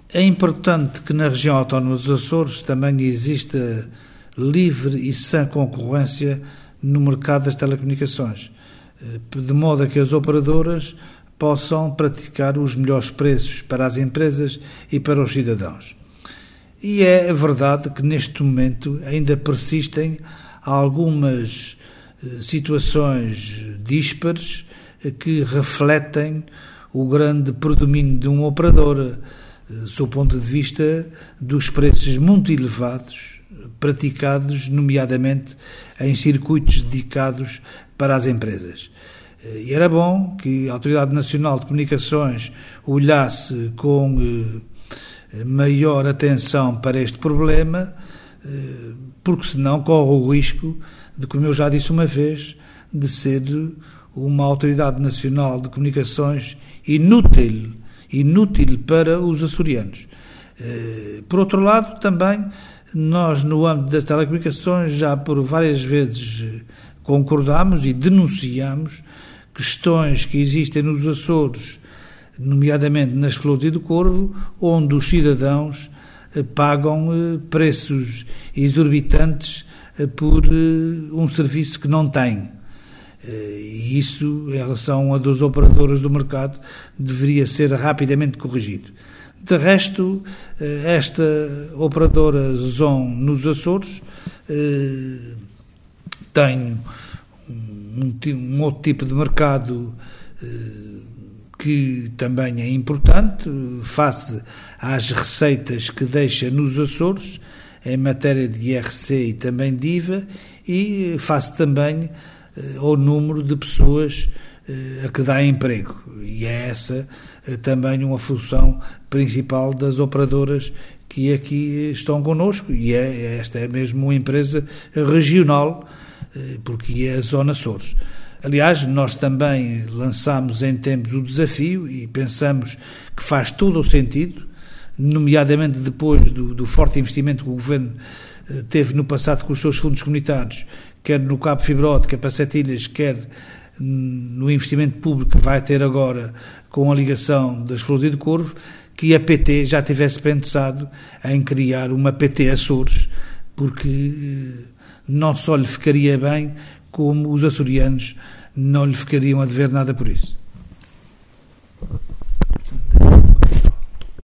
É importante que na região autónoma dos Açores também exista livre e sã concorrência no mercado das telecomunicações, de modo a que as operadoras possam praticar os melhores preços para as empresas e para os cidadãos. E é verdade que neste momento ainda persistem algumas situações díspares que refletem o grande predomínio de uma operadora, sob o ponto de vista dos preços muito elevados praticados, nomeadamente em circuitos dedicados para as empresas. E era bom que a Autoridade Nacional de Comunicações olhasse com maior atenção para este problema, porque senão corre o risco de, como eu já disse uma vez, de ser uma Autoridade Nacional de Comunicações inútil para os açorianos. Por outro lado, também, nós no âmbito das telecomunicações já por várias vezes concordamos e denunciamos questões que existem nos Açores, nomeadamente nas Flores do Corvo, onde os cidadãos pagam preços exorbitantes por um serviço que não têm. E isso, em relação a dos operadores do mercado, deveria ser rapidamente corrigido. De resto, esta operadora ZON nos Açores tem um outro tipo de mercado que também é importante, face às receitas que deixa nos Açores, em matéria de IRC e também de IVA, e face também ao número de pessoas a que dá emprego. E é essa também uma função principal das operadoras que aqui estão connosco, e esta é mesmo uma empresa regional, porque é a Zona Açores. Aliás, nós também lançámos em tempos o desafio e pensamos que faz todo o sentido, nomeadamente depois do forte investimento que o Governo teve no passado com os seus fundos comunitários, quer no cabo fibra óptica para 7 ilhas, quer no investimento público que vai ter agora com a ligação das Flores do Corvo, que a PT já tivesse pensado em criar uma PT Açores, porque não só lhe ficaria bem, como os açorianos não lhe ficariam a dever nada por isso.